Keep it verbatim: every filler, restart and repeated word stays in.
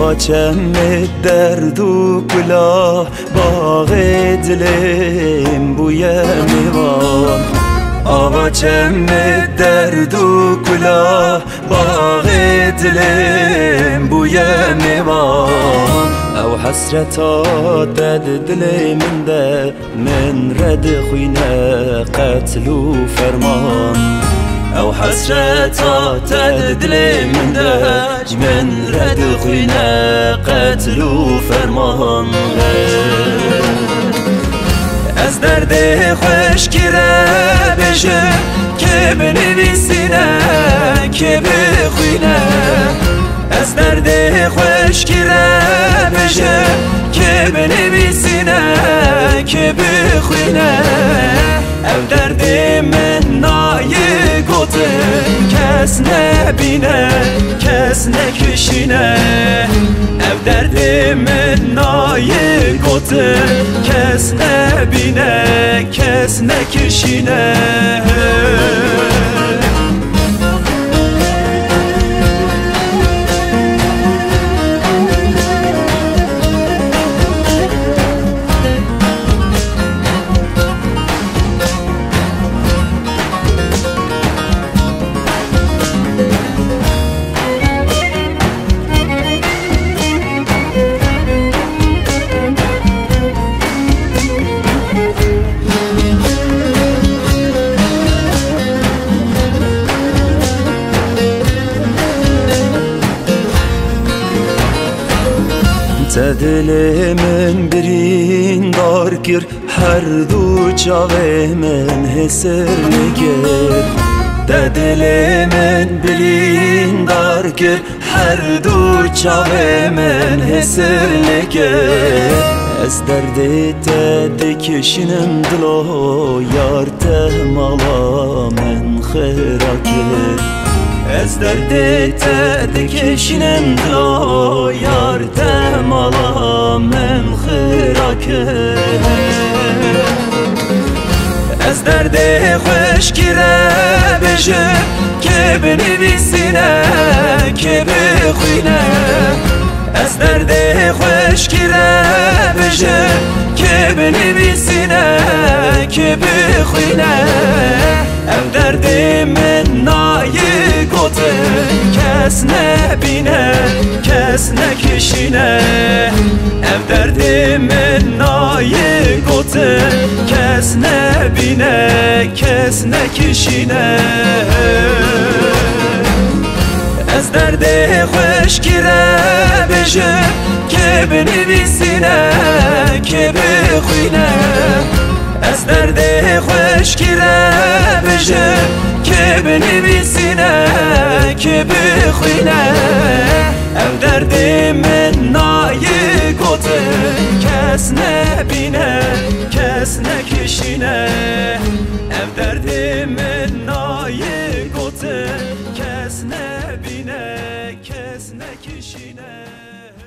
آوا چم درد و گلا باغ دلم بوی میوان آوا چم درد و گلا باغ دلم بوی میوان او حسرتا دد دل من ده من رد خوینه قتل و فرمان او حسرتا تد دل من ده من رد خوینه قتل و فرمان از درد خوش گیره بشه که بنویسینه که بخوینه از درد خوش گیره بشه که بنویسینه که بخوینه او درد من نایه گوته کس نبینه کس نکشینه او درد من نایه گوته کس نبینه کس نکشینه دل من برین دار کر هر دو چاوه من حسر نگر دل من برین دار کر هر دو چاوه من حسر نگر از درد تد کشنم دلو یار ته مالا من خیراکر از درد تد کشنم دلو یار ته مالا من خیراکر از درد خوش گیره بشه که بنویسینه که بخوینه از درد خوش گیره بشه که بنویسینه که بخوینه او درد من نایه گوته کس نبینه کس نکشینه او درد من نایه گوته کس نبینه کس نکشینه از درد خوش گیره بشه که بنویسینه که بخوینه از درد خوش گیره بشه که بنویسینه که بخوینه او درد من نایه گوته کس نبینه کس نکشینه او درد من نایه گوته کس نبینه کس نکشینه